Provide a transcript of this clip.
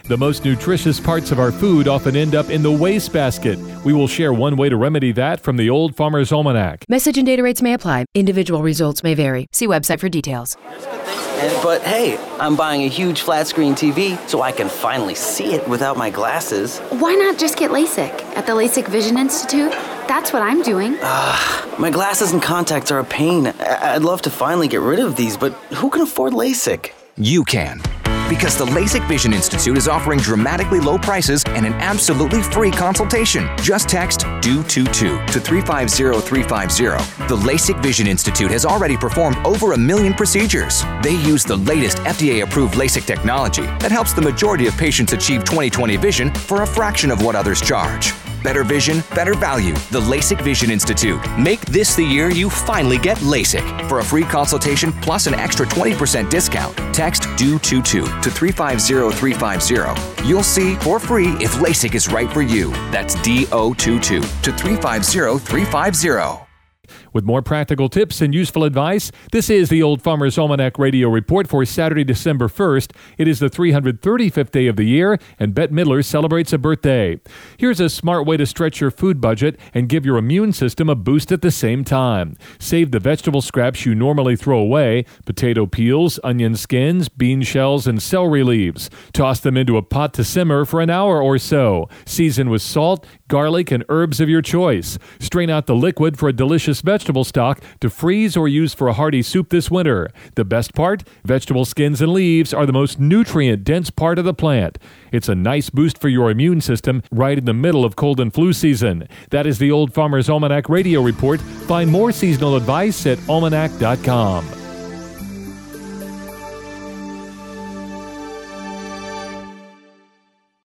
The most nutritious parts of our food often end up in the wastebasket. We will share one way to remedy that from the Old Farmer's Almanac. Message and data rates may apply. Individual results may vary. See website for details. But hey, I'm buying a huge flat screen TV so I can finally see it without my glasses. Why not just get LASIK at the LASIK Vision Institute? That's what I'm doing. My glasses and contacts are a pain. I'd love to finally get rid of these, but who can afford LASIK? You can. Because the LASIK Vision Institute is offering dramatically low prices and an absolutely free consultation. Just text DO22 to 350350. The LASIK Vision Institute has already performed over 1 million procedures. They use the latest FDA-approved LASIK technology that helps the majority of patients achieve 20/20 vision for a fraction of what others charge. Better vision, better value. The LASIK Vision Institute. Make this the year you finally get LASIK. For a free consultation plus an extra 20% discount, text DO22 to 350350. You'll see for free if LASIK is right for you. That's DO22 to 350350. With more practical tips and useful advice, this is the Old Farmer's Almanac Radio Report for Saturday, December 1st. It is the 335th day of the year, and Bette Midler celebrates a birthday. Here's a smart way to stretch your food budget and give your immune system a boost at the same time. Save the vegetable scraps you normally throw away, potato peels, onion skins, bean shells, and celery leaves. Toss them into a pot to simmer for an hour or so. Season with salt, garlic, and herbs of your choice. Strain out the liquid for a delicious vegetable stock to freeze or use for a hearty soup this winter. The best part? Vegetable skins and leaves are the most nutrient-dense part of the plant. It's a nice boost for your immune system right in the middle of cold and flu season. That is the Old Farmer's Almanac Radio Report. Find more seasonal advice at almanac.com.